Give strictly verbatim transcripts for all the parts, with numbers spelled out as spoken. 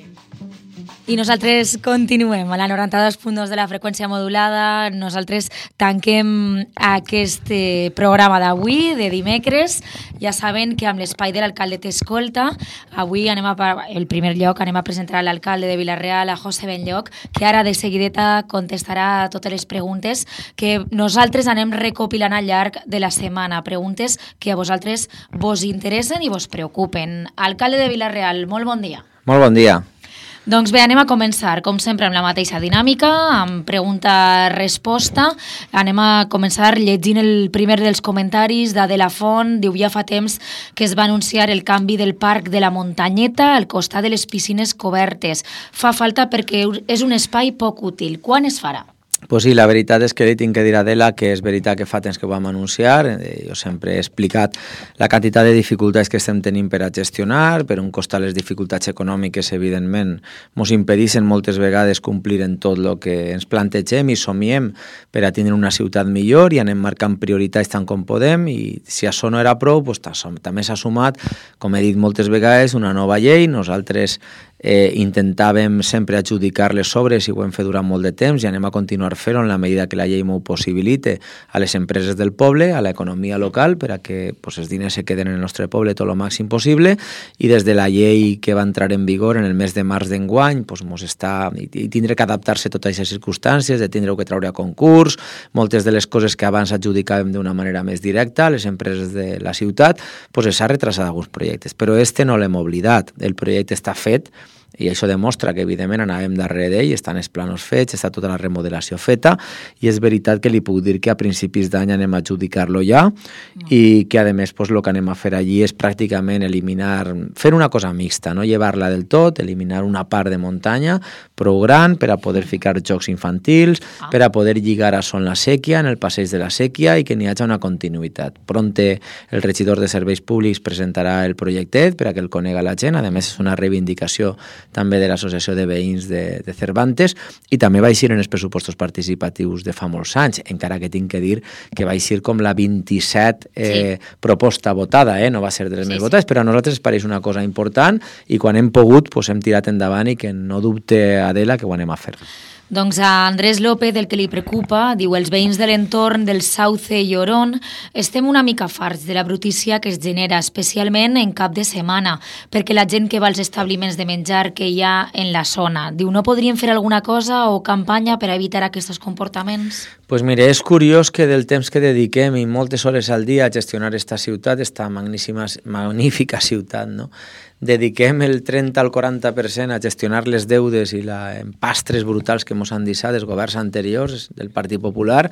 I nosaltres continuem a la noranta-dos punt dos de la freqüència modulada. Nosaltres tanquem aquest eh, programa d'avui, de dimecres. Ja saben que amb l'espai de l'alcalde t'escolta, avui anem a, el primer lloc anem a presentar a l'alcalde de Vila-real, a José Benlloch, que ara de seguideta contestarà totes les preguntes que nosaltres anem recopilant al llarg de la setmana. Preguntes que a vosaltres vos interessen i vos preocupen. Alcalde de Vila-real, molt bon dia. Molt bon dia. Doncs bé, anem a començar, com sempre, amb la mateixa dinàmica, amb pregunta-resposta. Anem a començar llegint el primer dels comentaris d'Adela Font. Diu, ja fa temps que es va anunciar el canvi del parc de la Muntanyeta al costat de les piscines cobertes. Fa falta perquè és un espai poc útil. Quan es farà? Pues sí, la veritat és que li tinc que dir a Adela que és veritat que fa temps que ho vam anunciar. Jo sempre he explicat la quantitat de dificultats que estem tenint per a gestionar. Per un costat, les dificultats econòmiques, evidentment, ens impedeixen moltes vegades complir en tot el que ens plantegem i somiem per a tenir una ciutat millor i anem marcant prioritats tant com podem. I si això no era prou, pues, també s'ha sumat, com he dit moltes vegades, una nova llei. Nosaltres eh, intentàvem sempre adjudicar les obres i ho hem fet durant molt de temps i anem a continuar fer-ho en la medida que la llei m'ho possibilite a les empreses del poble, a l'economia local, per a que pues, els diners se queden en el nostre poble tot el màxim possible. I des de la llei que va entrar en vigor en el mes de març d'enguany, pues, mos està, i, i tindrà que adaptar-se a totes aquestes circumstàncies, de tindre que treure a concurs, moltes de les coses que abans adjudicàvem d'una manera més directa a les empreses de la ciutat, pues, s'ha retrasat alguns projectes. Però este no l'hem oblidat, el projecte està fet, i això demostra que evidentment anàvem darrere d'ell, estan els planos fets, està tota la remodelació feta, i és veritat que li puc dir que a principis d'any anem a adjudicar-lo ja, no. I que a més pues, el que anem a fer allí és pràcticament eliminar, fer una cosa mixta, no llevar-la del tot, eliminar una part de muntanya prou gran per a poder ficar jocs infantils, ah. per a poder lligar a Son la Sèquia, en el passeig de la Sèquia, i que n'hi hagi una continuïtat. Pronte el regidor de Serveis Públics presentarà el projectet per a que el conega la gent, a més és una reivindicació també de l'Associació de Veïns de, de Cervantes, i també va eixir en els pressupostos participatius de fa molts anys, encara que tinc que dir que va eixir com la vint-i-set eh, sí. proposta votada, eh? No va ser de les sí, més sí. votades, però a nosaltres pareix una cosa important i quan hem pogut pues, hem tirat endavant i que no dubte Adela que ho anem a fer. Doncs a Andrés López, el que li preocupa, diu, els veïns de l'entorn del Sauce i Orón estem una mica farts de la brutícia que es genera, especialment en cap de setmana, perquè la gent que va als establiments de menjar que hi ha en la zona, diu, no podrien fer alguna cosa o campanya per a evitar aquests comportaments? Doncs pues mire, és curiós que del temps que dediquem i moltes hores al dia a gestionar esta ciutat, esta magnífica, magnífica ciutat, no? Dediquem el trenta al quaranta per cent a gestionar les deudes i les empastres brutals que ens han deixat els governs anteriors del Partit Popular,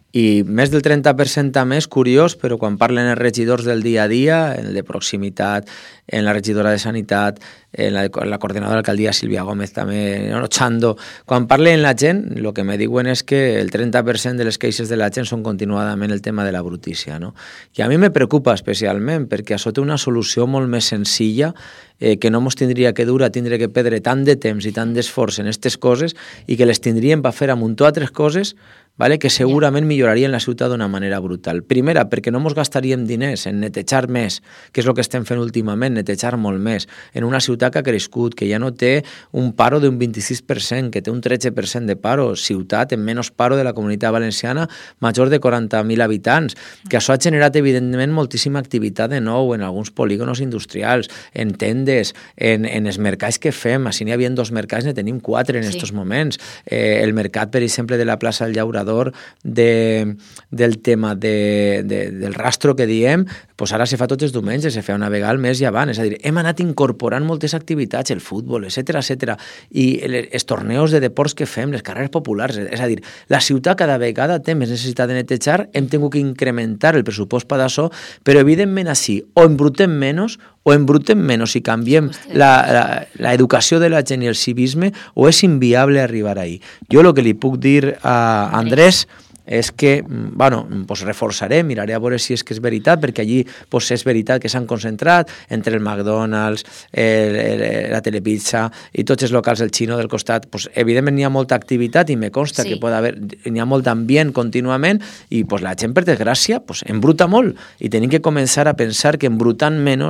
i més del trenta per cent també és curiós, però quan parlen els regidors del dia a dia, en el de proximitat, en la regidora de Sanitat, en la, en la coordinadora de l'alcaldia Sílvia Gómez també, no, Chando, quan parlen la gent, el que me diuen és que el trenta per cent de les queixes de la gent són continuadament el tema de la brutícia, no? I a mi me preocupa especialment perquè això té una solució molt més senzilla, eh, que no ens tindria que dur a tindre que perdre tant de temps i tant d'esforç en aquestes coses i que les tindríem per fer a muntó altres coses, vale? Que segurament millorarien la ciutat d'una manera brutal. Primera, perquè no ens gastaríem diners en netejar més, que és el que estem fent últimament, netejar molt més, en una ciutat que ha crescut, que ja no té un paro d'un vint-i-sis per cent, que té un tretze per cent de paro, ciutat en menys paro de la Comunitat Valenciana, major de quaranta mil habitants, que això ha generat evidentment moltíssima activitat de nou en alguns polígonos industrials, en tendes, en, en els mercats que fem, així n'hi havia dos mercats, ne tenim quatre en aquests sí. moments. Eh, el mercat, per exemple, de la plaça del Llaurador, de, del tema de, de, del rastro que diem, pues ara se fa tots els diumenges, se fa una vegada al mes i avant, és a dir, hem anat incorporant moltes activitats, el futbol, etcètera, etcètera, i els torneos de deports que fem, les carreres populars, és a dir, la ciutat cada vegada té més necessitat de netejar, hem tingut que incrementar el pressupost per això, però evidentment així, o embrutem menys, o embrutem menys i canviem l'educació de la gent i el civisme, o és inviable arribar ahí. Jo el que li puc dir a Andrés és que, bueno, pues reforçaré, miraré a veure si és que és veritat, perquè allí pues, és veritat que s'han concentrat entre el McDonald's, el, el, la Telepizza i tots els locals del Xino del costat, pues, evidentment n'hi ha molta activitat i me consta sí. que pot haver, n'hi ha molt ambient contínuament i pues, la gent, per desgràcia, pues, embruta molt i tenim que començar a pensar que embrutant menys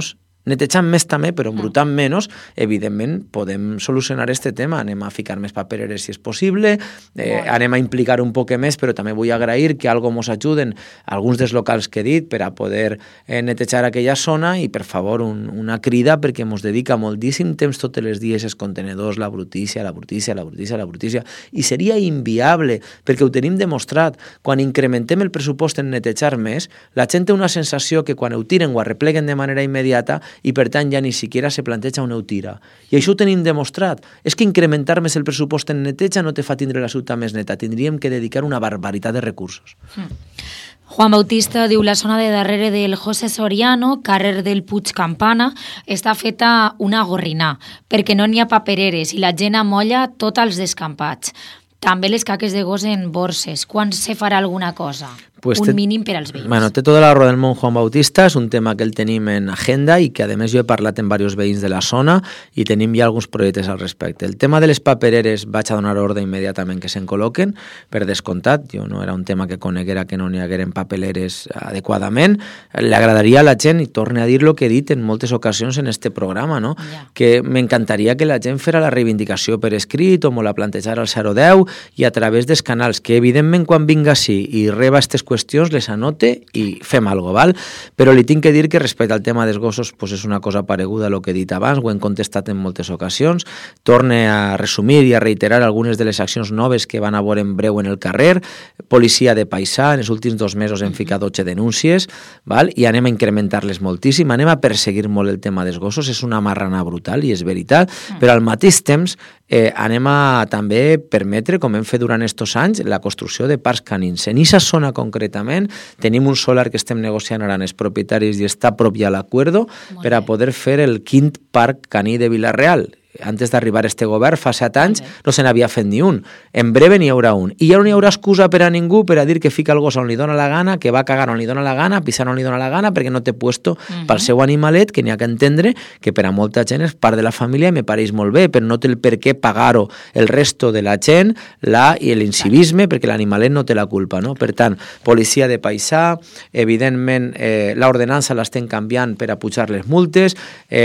netejant més també, però embrutant menys, evidentment podem solucionar este tema. Anem a ficar més papereres si és possible, eh, anem a implicar un poc més, però també vull agrair que algo mos ajuden alguns dels locals que he dit per a poder eh, netejar aquella zona i, per favor, un, una crida perquè mos dedica moltíssim temps tots els dies els contenedors, la brutícia, la brutícia, la brutícia, la brutícia, i seria inviable, perquè ho tenim demostrat. Quan incrementem el pressupost en netejar més, la gent té una sensació que quan ho tiren o arrepleguen de manera immediata i per tant ja ni siquiera se planteja on ho tira. I això ho tenim demostrat. És que incrementar més el pressupost en neteja no te fa tindre la ciutat més neta. Tindríem que dedicar una barbaritat de recursos. Mm. Juan Bautista diu la zona de darrere del José Soriano, carrer del Puig Campana, està feta una gorrina, perquè no n'hi ha papereres i la gent amolla tots els descampats. També les caques de gos en borses. Quan se farà alguna cosa? Pues un té, mínim per als veïns. Bueno, té tota la raó del món Juan Bautista, és un tema que el tenim en agenda i que a més jo he parlat amb diversos veïns de la zona i tenim ja alguns projectes al respecte. El tema de les papereres vaig a donar ordre immediatament que se'n col·loquen, per descomptat, jo no era un tema que coneguera que no n'hi hagueren papeleres adequadament. Li agradaria a la gent, i torne a dir el que he dit en moltes ocasions en este programa, no? Yeah. Que m'encantaria que la gent fera la reivindicació per escrit o me la plantejara al zero deu i a través dels canals, que evidentment quan vinga així i reba aquestes qüestions les anote i fem alguna cosa, val? Però li tinc que dir que respecte al tema dels gossos pues és una cosa pareguda a el que he dit abans, ho hem contestat en moltes ocasions, torne a resumir i a reiterar algunes de les accions noves que van a veure en breu en el carrer, policia de paisà, en els últims dos mesos hem ficat dotze denúncies, val? I anem a incrementar-les moltíssim, anem a perseguir molt el tema dels gossos, és una marrana brutal i és veritat, però al mateix temps eh, anem a també permetre, com hem fet durant estos anys, la construcció de parcs canins. En aquesta zona concretament tenim un solar que estem negociant ara amb els propietaris i està a prop ja l'acuerdo per a poder fer el quint parc caní de Vila-real. Antes d'arribar a este govern, fa set anys, no se n'havia fet ni un. En breve n'hi haurà un. I ja no hi haurà excusa per a ningú per a dir que fica el gos on li dona la gana, que va cagar on li dona la gana, pisar on li dona la gana, perquè no té puesto uh-huh. pel seu animalet, que n'hi ha que entendre que per a molta gent és part de la família i me pareix molt bé, però no té el per què pagar-ho el resto de la gent la, i l'incivisme, perquè l'animalet no té la culpa. No? Per tant, policia de paisà, evidentment eh, l'ordenança l'estem canviant per a pujar les multes,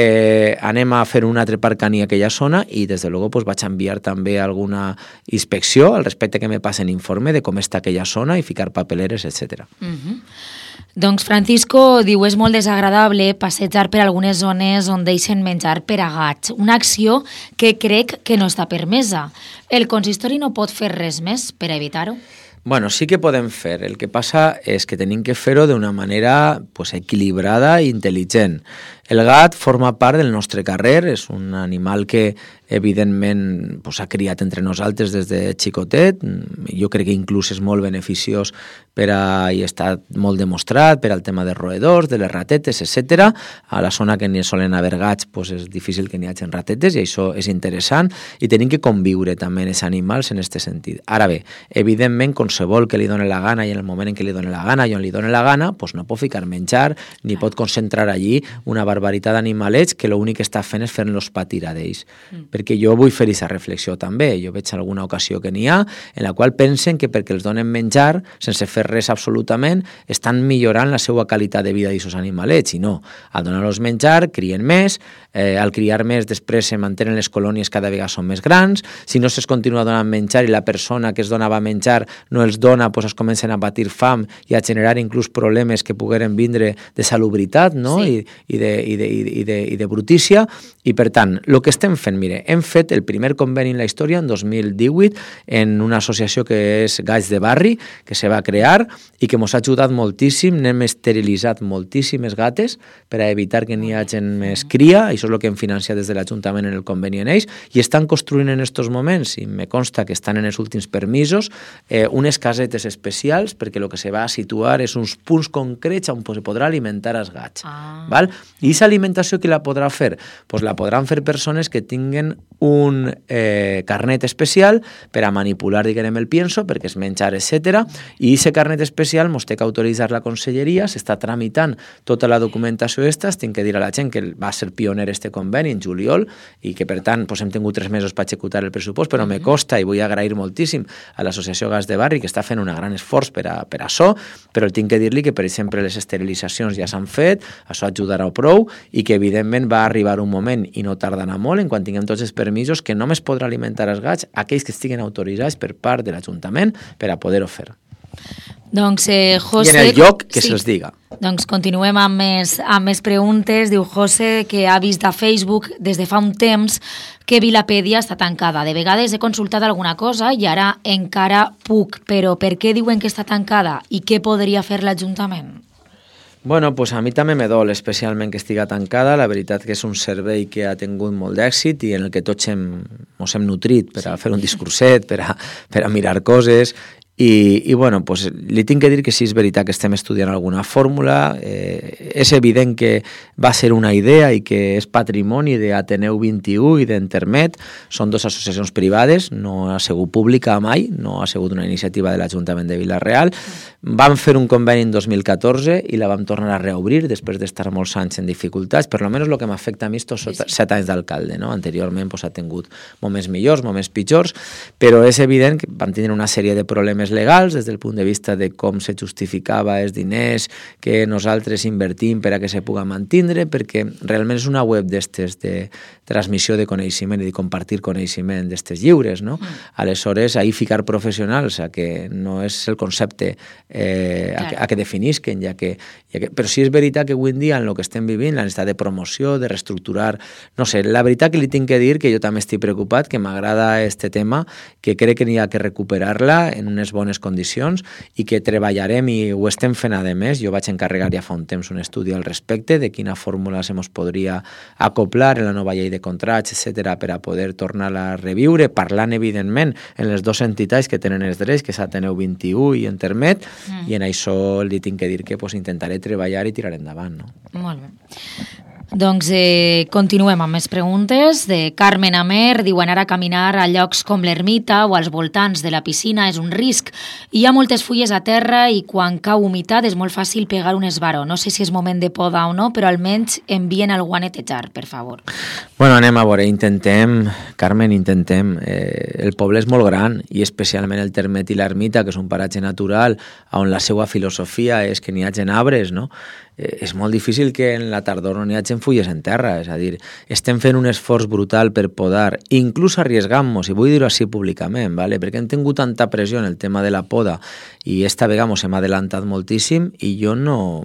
eh, anem a fer un altre parc caní aquella zona i des de luego pues, vaig enviar també alguna inspecció al respecte que me passen informe de com està aquella zona i ficar papeleres, etcètera. Uh-huh. Doncs Francisco diu és molt desagradable passejar per algunes zones on deixen menjar per a gats, una acció que crec que no està permesa. El consistori no pot fer res més per evitar-ho? Bueno, sí que podem fer. El que passa és que tenim que fer-ho d'una manera pues, equilibrada i intel·ligent. El gat forma part del nostre carrer, és un animal que evidentment s'ha pues, criat entre nosaltres des de xicotet. Jo crec que inclús és molt beneficiós per a, i està molt demostrat per al tema dels roedors, de les ratetes, etcètera. A la zona que n'hi solen haver gats pues, és difícil que n'hi hagi ratetes i això és interessant i tenim que conviure també amb els animals en aquest sentit. Ara bé, evidentment, qualsevol que li doni la gana i en el moment en què li doni la gana i on li doni la gana, pues, no pot ficar menjar ni pot concentrar allí una barbaritat d'animalets que l'únic que està fent és fer-los patir a d'ells. Mm. Perquè jo vull fer aquesta reflexió també. Jo veig alguna ocasió que n'hi ha en la qual pensen que perquè els donen menjar, sense fer res absolutament, estan millorant la seva qualitat de vida d'aquests animalets. I no. Al donar-los menjar, crien més, eh, al criar més després se mantenen les colònies cada vegada són més grans, si no se'ls continua donant menjar i la persona que es donava menjar no els dona, doncs es comencen a patir fam i a generar inclús problemes que pogueren vindre de salubritat, no? Sí. I, i de, i de, i de, i de brutícia, i per tant, el que estem fent, mire, hem fet el primer conveni en la història en dos mil divuit en una associació que és Gats de Barri, que se va crear i que ens ha ajudat moltíssim, n'hem esterilitzat moltíssimes gates per a evitar que n'hi hagi més cria, això és el que hem financiat des de l'Ajuntament en el conveni en ells, i estan construint en aquests moments, i me consta que estan en els últims permisos, eh, unes casetes especials, perquè el que se va a situar és uns punts concrets on se podrà alimentar els gats. Ah. Val? I aquesta alimentació qui la podrà fer? Pues la podran fer persones que tinguen un eh, carnet especial per a manipular, diguem, el pienso, perquè és menjar, etcètera. I aquest carnet especial mos té que autoritzar la conselleria, s'està tramitant tota la documentació esta, tinc que dir a la gent que va ser pioner este conveni en juliol i que, per tant, pues, hem tingut tres mesos per executar el pressupost, però me costa i vull agrair moltíssim a l'Associació Gas de Barri, que està fent un gran esforç per a, per a això, però tinc que dir-li que, per exemple, les esterilitzacions ja s'han fet, això ajudarà prou, i que, evidentment, va arribar un moment, i no tardarà molt, en quan tinguem tots els permisos, que només podrà alimentar els gats aquells que estiguen autoritzats per part de l'Ajuntament per a poder-ho fer. Doncs, eh, José... I en el lloc que sí. se'ls diga. Doncs continuem amb més, amb més preguntes. Diu José que ha vist a Facebook des de fa un temps que Vilapèdia està tancada. De vegades he consultat alguna cosa i ara encara puc, però per què diuen que està tancada i què podria fer l'Ajuntament? Bueno, pues a mi també me dol especialment que estiga tancada. La veritat que és un servei que ha tingut molt d'èxit i en el que tots hem, ens hem nutrit per a fer un discurset, per a, per a mirar coses. I, i bueno, pues, li tinc que dir que sí, és veritat que estem estudiant alguna fórmula, eh, és evident que va ser una idea i que és patrimoni d'Ateneu vint-i-u i d'Entermet, són dues associacions privades, no ha sigut pública mai, no ha sigut una iniciativa de l'Ajuntament de Vila-real. Vam fer un conveni en dos mil catorze i la vam tornar a reobrir després d'estar molts anys en dificultats, per almenys el que m'afecta a mi estos set anys d'alcalde, no? Anteriorment pues, ha tingut moments millors, moments pitjors, però és evident que vam tenir una sèrie de problemes legals des del punt de vista de com se justificava els diners que nosaltres invertim per a que se puga mantindre, perquè realment és una web d'estes de transmissió de coneixement i de compartir coneixement d'estes lliures, no? Mm. Aleshores, ahir ficar professionals a que no és el concepte eh, a, que, a que definisquen, ja que, ja que... Però sí és veritat que avui en dia en el que estem vivint, la necessitat de promoció, de reestructurar... No sé, la veritat que li tinc que dir que jo també estic preocupat, que m'agrada este tema, que crec que n'hi ha que recuperar-la en unes bones condicions i que treballarem i ho estem fent a més. Jo vaig encarregar ja fa un temps un estudi al respecte de quina fórmula se mos podria acoplar en la nova llei de contrats, etcètera, per a poder tornar-la a reviure, parlant evidentment en les dues entitats que tenen els drets, que és Ateneu vint-i-u i Entermet, mm. i en això li tinc que dir que pues, intentaré treballar i tirar endavant. No? Molt bé. Doncs eh, continuem amb més preguntes. De Carmen Amer, diu anar a caminar a llocs com l'ermita o als voltants de la piscina és un risc. Hi ha moltes fulles a terra i quan cau humitat és molt fàcil pegar un esbaró. No sé si és moment de poda o no, però almenys envien algú a netejar, per favor. Bueno, anem a veure, intentem, Carmen, intentem. Eh, el poble és molt gran i especialment el Termet i l'ermita, que és un paratge natural on la seva filosofia és que n'hi hagi arbres, no? Eh, és molt difícil que en la tardor no n'hi hagi fulles en terra, és a dir, estem fent un esforç brutal per podar, inclús arriesgant-nos, i vull dir-ho així públicament, ¿vale? Perquè hem tingut tanta pressió en el tema de la poda i esta vegada ens hem adelantat moltíssim i jo no...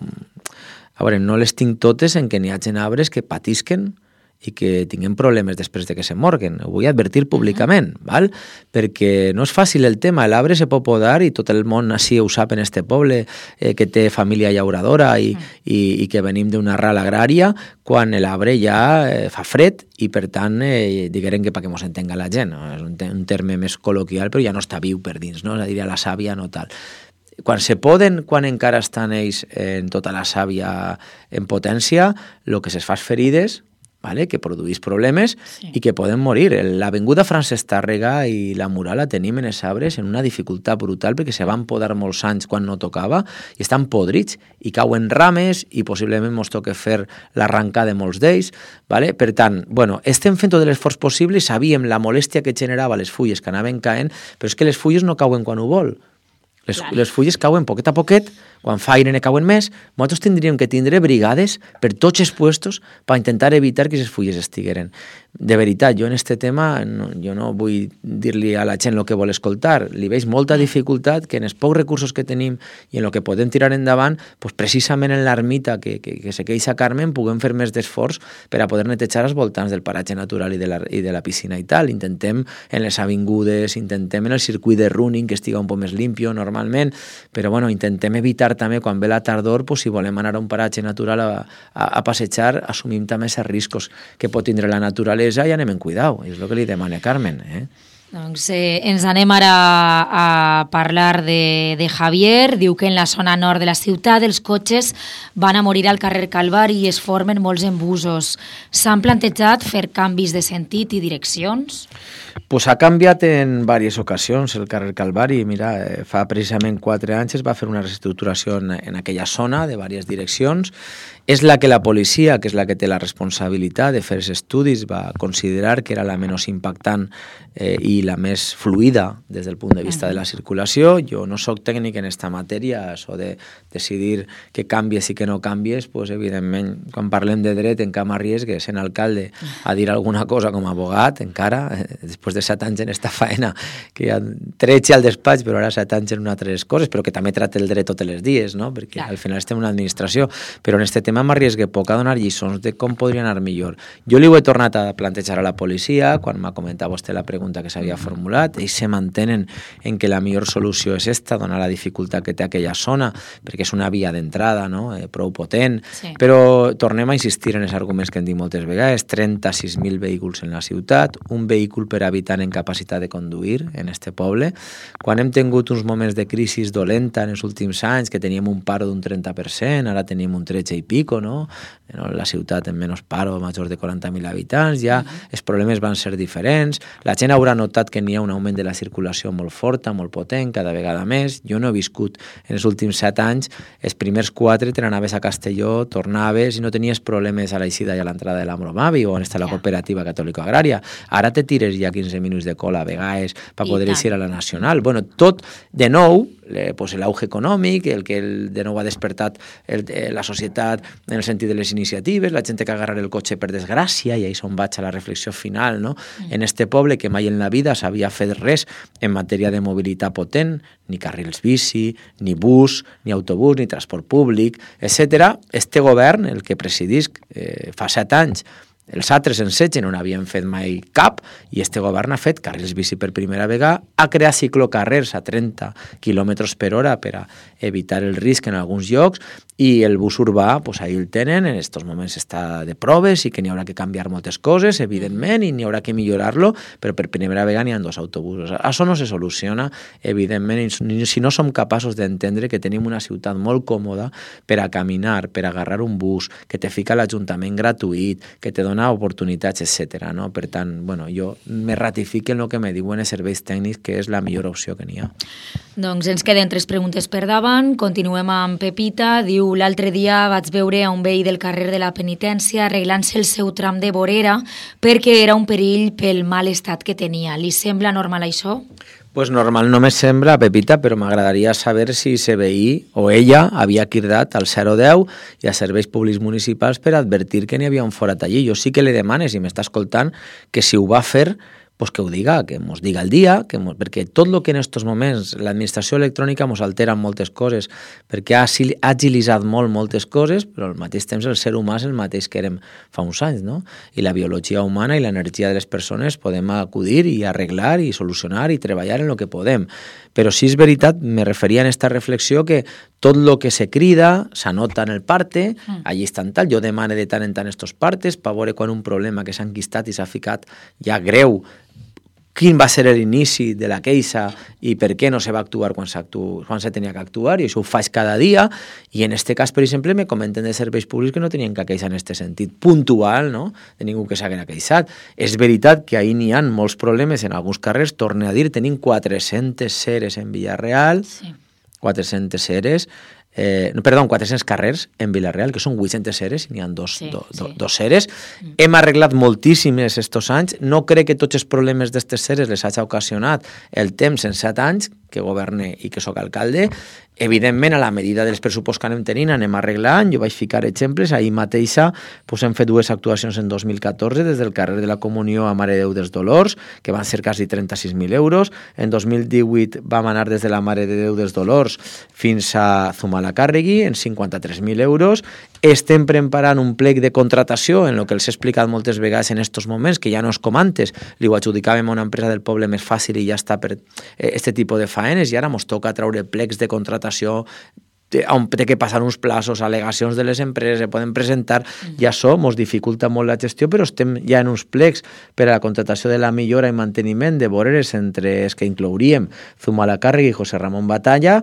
A veure, no les tinc totes en què n'hi hagi arbres que patisquen i que tinguem problemes després de que se morguen. Ho vull advertir públicament, uh-huh. val? Perquè no és fàcil el tema. L'arbre se pot podar i tot el món així ho sap en este poble, eh, que té família llauradora i, uh-huh. i, i que venim d'una arrel agrària, quan l'arbre ja eh, fa fred i, per tant, eh, diguem que perquè mos entenga la gent. No? És un, te- un terme més col·loquial, però ja no està viu per dins, no? És a dir, a la sàvia no tal. Quan se poden, quan encara estan ells en tota la sàvia en potència, el que se fa és ferides, vale? Que produeix problemes sí. i que poden morir. L'avinguda Francesc Tàrrega i la mural la tenim en els arbres en una dificultat brutal perquè se van podar molts anys quan no tocava i estan podrits i cauen rames i possiblement ens toca fer l'arrencar de molts d'ells. Vale? Per tant, bueno, estem fent tot l'esforç possible i sabíem la molèstia que generava les fulles que anaven caent, però és que les fulles no cauen quan ho vol. Les, les fulles cauen poquet a poquet, quan fa aire ne cauen més. Nosaltres tindríem que tindre brigades per tots els puestos per intentar evitar que aquestes fulles estigueren. De veritat, jo en este tema no, jo no vull dir-li a la gent el que vol escoltar. Li veig molta dificultat que en els pocs recursos que tenim i en el que podem tirar endavant, pues precisament en l'ermita que, que, que se queixa Carmen, puguem fer més d'esforç per a poder netejar els voltants del paratge natural i de la, i de la piscina i tal. Intentem en les avingudes, intentem en el circuit de running que estiga un poc més limpio, normalment, però bueno, intentem evitar també quan ve la tardor, pues, si volem anar a un paratge natural a, a, a passejar, assumim també els riscos que pot tindre la naturalesa i anem en cuidau, és el que li demana Carmen. Eh? Doncs eh, ens anem ara a parlar de, de Javier. Diu que en la zona nord de la ciutat els cotxes van a morir al carrer Calvari i es formen molts embussos. S'han plantejat fer canvis de sentit i direccions? Pues ha canviat en diverses ocasions el carrer Calvari. Mira, fa precisament quatre anys es va fer una reestructuració en, en aquella zona de diverses direccions. És la que la policia, que és la que té la responsabilitat de fer els estudis, va considerar que era la menys impactant eh, i la més fluida des del punt de vista de la circulació. Jo no sóc tècnic en esta matèria, això de decidir que canvies i que no canvies, pues, evidentment, quan parlem de dret encara m'arriesgues en alcalde a dir alguna cosa com a abogat, encara, eh, després de set anys en esta faena, que ja tretze al despatx, però ara set anys en una altres coses, però que també tracta el dret tots els dies, no? Perquè clar, al final estem en una administració, però en este tema m'arriesgue poc a donar lliçons de com podria anar millor. Jo li ho he tornat a plantejar a la policia, quan m'ha comentat vostè la pregunta que s'havia formulat, ells se mantenen en que la millor solució és esta, donar la dificultat que té aquella zona, perquè és una via d'entrada, no? eh, prou potent, sí. Però tornem a insistir en els arguments que hem dit moltes vegades, trenta-sis mil vehicles en la ciutat, un vehicle per habitant en capacitat de conduir en este poble. Quan hem tingut uns moments de crisi dolenta en els últims anys, que teníem un paro d'un trenta per cent, ara tenim un tretze i pico, no? La ciutat amb menys paro, majors de quaranta mil habitants, ja uh-huh. els problemes van ser diferents, la gent haurà notat que n'hi ha un augment de la circulació molt forta, molt potent, cada vegada més. Jo no he viscut en els últims set anys, els primers quatre te n'anaves a Castelló, tornaves i no tenies problemes a l'eixida i a l'entrada de l'Amromavi o on està la cooperativa catòlico-agrària. Ara te tires ja quinze minuts de cola a vegades per poder eixir a la Nacional. Bueno, tot de nou, eh, pues l'auge econòmic, el que el, de nou ha despertat el, eh, la societat en el sentit de les iniciatives, la gent que agarrar el cotxe per desgràcia, i ahí és on vaig a la reflexió final, no? Mm. En este poble que mai en la vida s'havia fet res en matèria de mobilitat potent, ni carrils bici, ni bus, ni autobús, ni transport públic, etcètera. Este govern, el que presidisc eh, fa set anys, els altres en setge no n'havien fet mai cap i este govern ha fet carrils bici per primera vegada, ha creat ciclocarrers a trenta quilòmetres per hora per a evitar el risc en alguns llocs i el bus urbà, pues ahí el tenen, en aquests moments està de proves i que n'hi haurà que canviar moltes coses, evidentment, i n'hi haurà que millorar-lo, però per primera vegada n'hi ha dos autobusos. Això no se soluciona, evidentment, si no som capaços d'entendre que tenim una ciutat molt còmoda per a caminar, per a agarrar un bus, que te fica l'Ajuntament gratuït, que te dona oportunitats, etcètera. No? Per tant, bueno, jo me ratifique en el que me diuen els serveis tècnics que és la millor opció que n'hi ha. Doncs ens queden tres preguntes per davant. Continuem amb Pepita. Diu, l'altre dia vaig veure a un veí del carrer de la Penitència arreglant-se el seu tram de vorera perquè era un perill pel mal estat que tenia. Li sembla normal això? Pues normal no me sembla, Pepita, però m'agradaria saber si ese veí o ella havia cridat al zero deu i a serveis públics municipals per advertir que n'hi havia un forat allí. Jo sí que li demane, si m'està escoltant, que si ho va fer, pues que ho diga, que mos diga el dia, que mos, perquè tot el que en aquests moments l'administració electrònica mos altera moltes coses, perquè ha agilitzat molt moltes coses, però al mateix temps el ser humà és el mateix que érem fa uns anys, no? I la biologia humana i l'energia de les persones podem acudir i arreglar i solucionar i treballar en el que podem. Però sí és veritat, me referia en aquesta reflexió que tot el que se crida s'anota en el parte, mm. allí estan tal, jo demane de tant en tant estos partes per veure quan un problema que s'ha enquistat i s'ha ficat ja greu, quin va ser l'inici de la queixa i per què no se va actuar quan, quan se tenia que actuar, i això ho faig cada dia, i en este cas, per exemple, me comenten de serveis públics que no tenien que queixar en aquest sentit puntual, no?, de ningú que s'haguera queixat. És veritat que ahir n'hi ha molts problemes en alguns carrers, torne a dir, tenim quatre-centes seres en Villarreal, sí. quatre-centes seres, Eh, no, perdó, quatre-cents carrers en Villarreal, que són vuit-centes seres, n'hi ha dos, sí, do, do, sí. dos seres. Mm. Hem arreglat moltíssimes estos anys. No crec que tots els problemes d'estes seres les hagi ocasionat el temps en set anys que governe i que sóc alcalde. Evidentment, a la medida dels pressuposts que anem tenint, anem arreglant. Jo vaig ficar exemples. Ahir mateixa pues, hem fet dues actuacions en dos mil catorze des del carrer de la Comunió a Mare de Déu dels Dolors, que van ser quasi trenta-sis mil euros. En dos mil divuit vam anar des de la Mare de Déu dels Dolors fins a Zumalacárregui, en cinquanta-tres mil euros. Estem preparant un plec de contratació, en el que els he explicat moltes vegades en estos moments, que ja no és com antes, li ho adjudicàvem a una empresa del poble més fàcil i ja està per este tipus de faenes, i ara ens toca traure plecs de contratació on té que passar uns plaços, al·legacions de les empreses, se poden presentar, mm. ja això mos dificulta molt la gestió, però estem ja en uns plecs per a la contratació de la millora i manteniment de voreres entre els que inclouríem Zumalacárregui i José Ramón Batalla,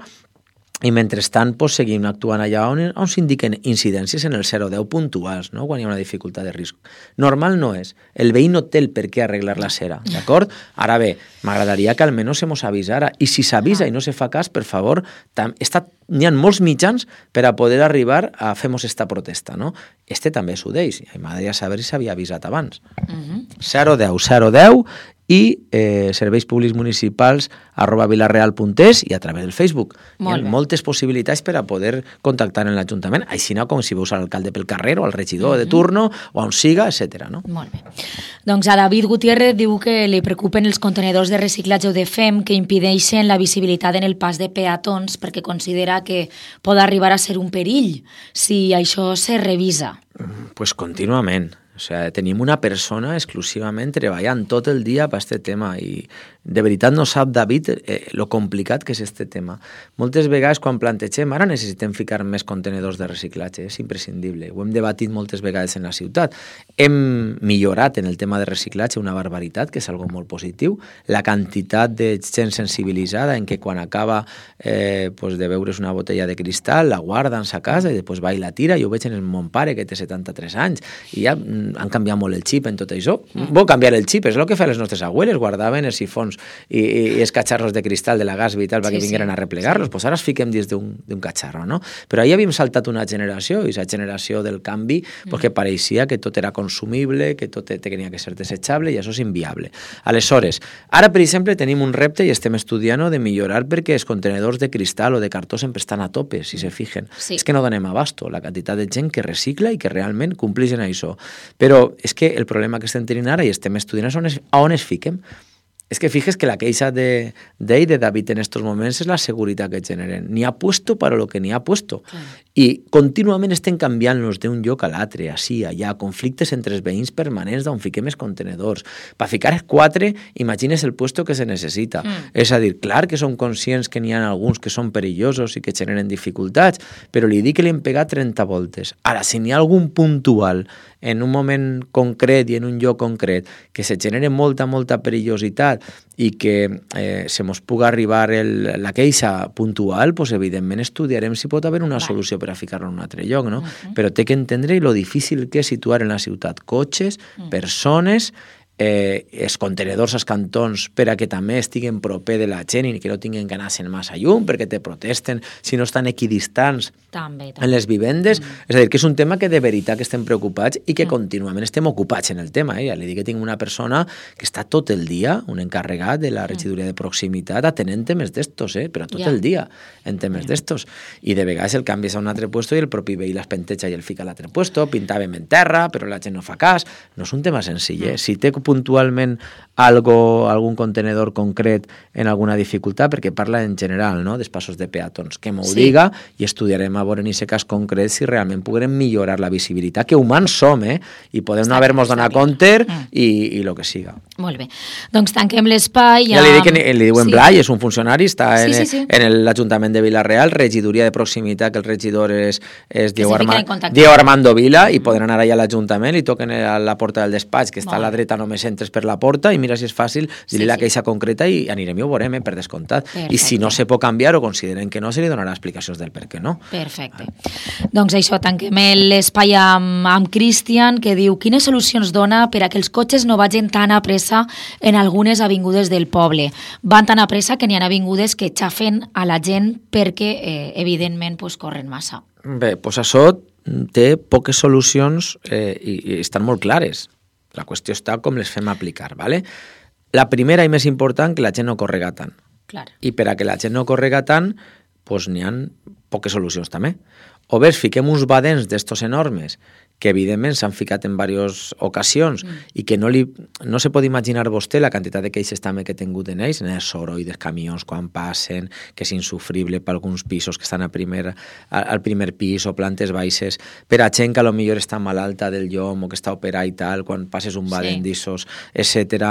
i mentrestant pues, seguim actuant allà on, on s'indiquen incidències en el zero deu puntuals, no? Quan hi ha una dificultat de risc. Normal no és. El veí no té el per què arreglar la cera, d'acord? Ara bé, m'agradaria que almenys se mos avisara, i si s'avisa i no se fa cas, per favor, està, n'hi ha molts mitjans per a poder arribar a fer-nos esta protesta, no? Este també s'ho deix, i m'agradaria saber si s'havia avisat abans. Uh-huh. zero deu, zero deu, i eh, serveis públics municipals arroba vilareal punt es i a través del Facebook. Molt Hi ha bé. moltes possibilitats per a poder contactar en l'Ajuntament, així no com si veus a l'alcalde pel carrer o al regidor mm-hmm. de turno o on siga, etcètera. No? Molt bé. Doncs a David Gutiérrez diu que li preocupen els contenedors de reciclatge o de F E M que impedeixen la visibilitat en el pas de peatons perquè considera que pot arribar a ser un perill si això se revisa. Pues contínuament. O sigui, tenim una persona exclusivament treballant tot el dia per aquest tema i de veritat no sap, David, eh, lo complicat que és aquest tema. Moltes vegades quan plantegem, ara necessitem ficar més contenedors de reciclatge, és imprescindible. Ho hem debatit moltes vegades en la ciutat. Hem millorat en el tema de reciclatge una barbaritat, que és algo molt positiu. La quantitat de gent sensibilitzada en què quan acaba eh, pues de beure's una botella de cristal, la guarda en sa casa i després va i la tira. Jo ho veig en el mon pare, que té setanta-tres anys, i ja han canviat molt el xip en tot això. Mm. Vol canviar el xip, és el que feien les nostres abueles, guardaven els sifons i, i, i els catxarros de cristal de la Gasby i tal perquè sí, vingueren sí. a replegar-los, sí. pues ara els fiquem dins d'un catxarro, no? Però ahir havíem saltat una generació, i aquesta generació del canvi, mm. pues que pareixia que tot era consumible, que tot tenia que ser desechable, i això és inviable. Aleshores, ara, per exemple, tenim un repte i estem estudiant de millorar perquè els contenedors de cristal o de cartó sempre estan a tope, si se fijen. Sí. És que no donem abasto la quantitat de gent que recicla i que realment complix en això. Però és que el problema que estem tenint ara i estem estudiant on es, a on es fiquem. És que fijes que la queixa de, d'ell, de David, en estos moments és la seguretat que generen. N'hi ha puesto para lo que n'hi ha puesto. Clar. I contínuament estem canviant-nos d'un lloc a l'altre, així, allà, conflictes entre els veïns permanents d'on fiquem els contenedors. Per ficar els quatre, imagines el puesto que se necessita. Mm. És a dir, clar que som conscients que n'hi ha alguns que són perillosos i que generen dificultats, però li dic que li hem pegat trenta voltes. Ara, si n'hi ha algun puntual en un moment concret i en un lloc concret que se genere molta, molta perillositat i que eh, se mos puga arribar el, la queixa puntual, pues, evidentment estudiarem si pot haver una vale. solució per a ficar-lo en un altre lloc, no? Uh-huh. Però té que entendre lo difícil que és situar en la ciutat cotxes, uh-huh. persones, eh, els contenedors als cantons per a que també estiguen proper de la gent i que no tinguin que anar-se'n massa llum perquè te protesten si no estan equidistants també, també. en les vivendes. Mm. És a dir, que és un tema que de veritat que estem preocupats i que mm. contínuament estem ocupats en el tema. Eh? Ja li dic que tinc una persona que està tot el dia, un encarregat de la regidoria de proximitat, atenent temes d'estos, eh? però tot yeah. el dia en temes yeah. d'estos. I de vegades el canvies a un altre puesto i el propi veí l'espenteja i el fica a l'altre puesto, pintàvem en terra, però la gent no fa cas. No és un tema senzill. Eh? Mm. Si té puntualment algo, algun contenedor concret en alguna dificultat, perquè parla en general, no?, dels passos de peatons, que m'ho sí. diga i estudiarem a veure en aquest cas concret si realment podrem millorar la visibilitat, que humans som, eh? I podem no haver-nos donat compte mm. i, i el que siga. Molt bé. Doncs tanquem l'espai. Ja, ja li dic que li diuen sí. Blai, és un funcionari, està sí, en, sí, sí. en l'Ajuntament de Vila-real, regidoria de proximitat, que el regidor és, és Diego, Arma, Diego Armando Vila, i poden anar allà a l'Ajuntament i toquen a la porta del despatx, que està a la dreta, només entres per la porta i mira si és fàcil, dir-li sí, la queixa sí. concreta i anirem i ho veurem, eh, per descomptat. Perfecte. I si no se pot canviar o consideren que no, se li donarà explicacions del per què no. Perfecte. Ah. Doncs això, tanquem l'espai amb, amb Cristian, que diu: quines solucions dona per a que els cotxes no vagin tan a pressa en algunes avingudes del poble? Van tan a pressa que n'hi ha avingudes que xafen a la gent perquè, eh, evidentment, pues, corren massa. Bé, doncs això té poques solucions eh, i, i estan molt clares. La qüestió està com les fem aplicar, ¿vale? La primera i més important, que la gent no correga tant. Clar. I per a que la gent no correga tant, doncs n'hi ha poques solucions també. O bé fiquem uns badens d'estos enormes que evidentment s'han ficat en diverses ocasions mm. i que no, li, no se pot imaginar vostè la quantitat de queixes també que he tingut en ells, en el soroll dels camions quan passen, que és insufrible per alguns pisos que estan a primer, al primer pis o plantes baixes, per a gent que potser està malalta del llom o que està operada i tal, quan passes un baden sí. d'issos, etcètera.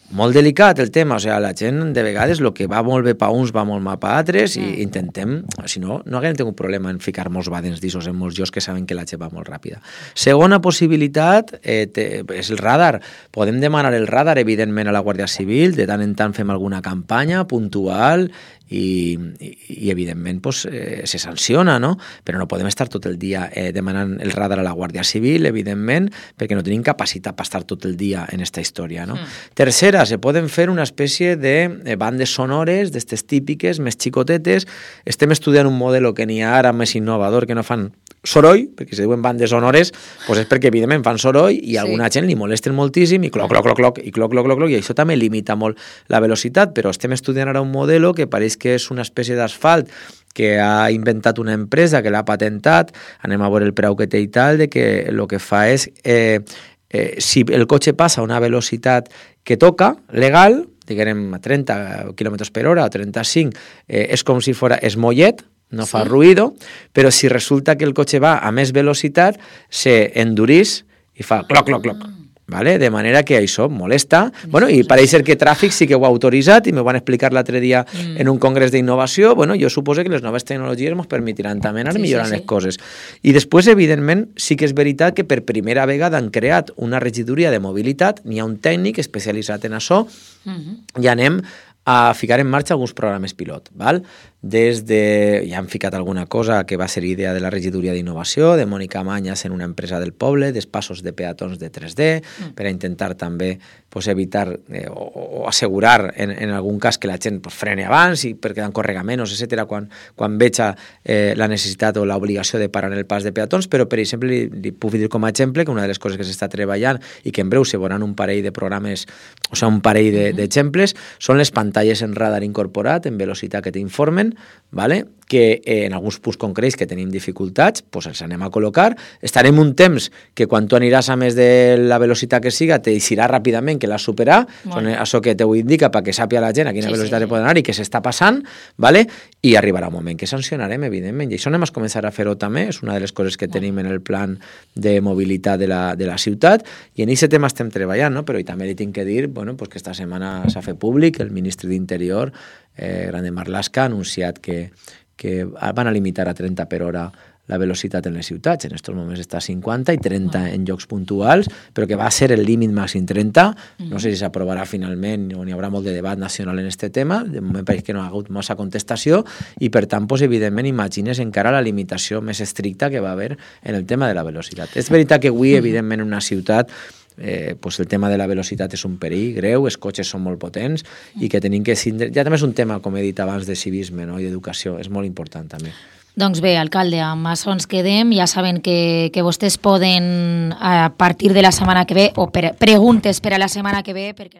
molt delicat el tema, o sigui, la gent de vegades el que va molt bé per uns va molt mal per altres i mm. intentem, si no, no haguem tingut problema en ficar molts badens d'issos en molts llocs que saben que la gent va molt ràpida. Segona possibilitat eh, te, és el radar. Podem demanar el radar, evidentment, a la Guàrdia Civil, de tant en tant fem alguna campanya puntual i, i, i evidentment pues, eh, se sanciona, no? Però no podem estar tot el dia eh, demanant el radar a la Guàrdia Civil, evidentment, perquè no tenim capacitat per estar tot el dia en esta història, no? Mm. Tercera, se poden fer una espècie de bandes sonores, d'estes típiques, més xicotetes. Estem estudiant un model que n'hi ha ara més innovador, que no fan soroll, perquè si diuen bandes sonores, pues és perquè evidentment fan soroll i a sí. alguna gent li molesten moltíssim i cloc, cloc, cloc, cloc, i cloc, cloc, cloc, cloc, i això també limita molt la velocitat, però estem estudiant ara un model que pareix que és una espècie d'asfalt que ha inventat una empresa, que l'ha patentat, anem a veure el preu que té i tal, de que el que fa és, eh, eh, si el cotxe passa a una velocitat que toca, legal, diguem a trenta quilòmetres per hora o trenta-cinc, eh, és com si fos esmollet, no sí. fa ruïdo, però si resulta que el cotxe va a més velocitat, se endurís i fa cloc, cloc, cloc. Vale? De manera que això molesta. Bueno, i pareix ser que Tràfic sí que ho ha autoritzat i m'ho van explicar l'altre dia mm. en un congrés d'innovació. Bueno, jo suposo que les noves tecnologies ens permetiran també anar sí, millorant sí, sí. les coses. I després, evidentment, sí que és veritat que per primera vegada han creat una regidoria de mobilitat, n'hi ha un tècnic especialitzat en això, mm-hmm. i anem a ficar en marxa alguns programes pilot, val? Des de... ja han ficat alguna cosa que va ser idea de la regidoria d'innovació, de Mònica Manyas en una empresa del poble, d'espassos de peatons de tres D, mm. per a intentar també pues, evitar eh, o, o assegurar en, en algun cas que la gent pues, freni abans i perquè encorrega menys, etcètera, quan, quan veja eh, la necessitat o l'obligació de parar en el pas de peatons, però per exemple li, li puc dir com a exemple que una de les coses que s'està treballant i que en breu se veuran un parell de programes, o sigui, un parell de, mm-hmm. d'exemples, són les pantalles en radar incorporat, en velocitat que t'informen, vale? Que eh, en alguns punts concrets que tenim dificultats, pues els anem a col·locar. Estarem un temps que quan tu aniràs a més de la velocitat que siga, te dirà ràpidament que l'has superat, bueno. Això que t'ho indica perquè sàpia la gent a quina sí, velocitat sí. pot anar i què s'està passant, vale? I arribarà un moment que sancionarem, evidentment, i això anem a començar a fer-ho també, és una de les coses que bueno. tenim en el plan de mobilitat de la, de la ciutat, i en aquest tema estem treballant, no? Però i també li tinc que dir bueno, pues que esta setmana s'ha fet públic, el ministre d'Interior, eh, Grande Marlaska, ha anunciat que que van a limitar a trenta per hora la velocitat en les ciutats. En aquests moments està a cinquanta i trenta en llocs puntuals, però que va ser el límit màxim trenta. No sé si s'aprovarà finalment o n'hi haurà molt de debat nacional en aquest tema. De moment pareix que no ha hagut massa contestació i, per tant, pues, evidentment, imagines encara la limitació més estricta que va haver en el tema de la velocitat. És veritat que avui, evidentment, en una ciutat Eh, pues el tema de la velocitat és un perill greu, els cotxes són molt potents i que tenim que... Ja també és un tema, com he dit abans, de civisme, no? I d'educació, és molt important també. Doncs bé, alcalde, amb això ens quedem. Ja saben que, que vostès poden, a partir de la setmana que ve, o per, preguntes per a la setmana que ve, perquè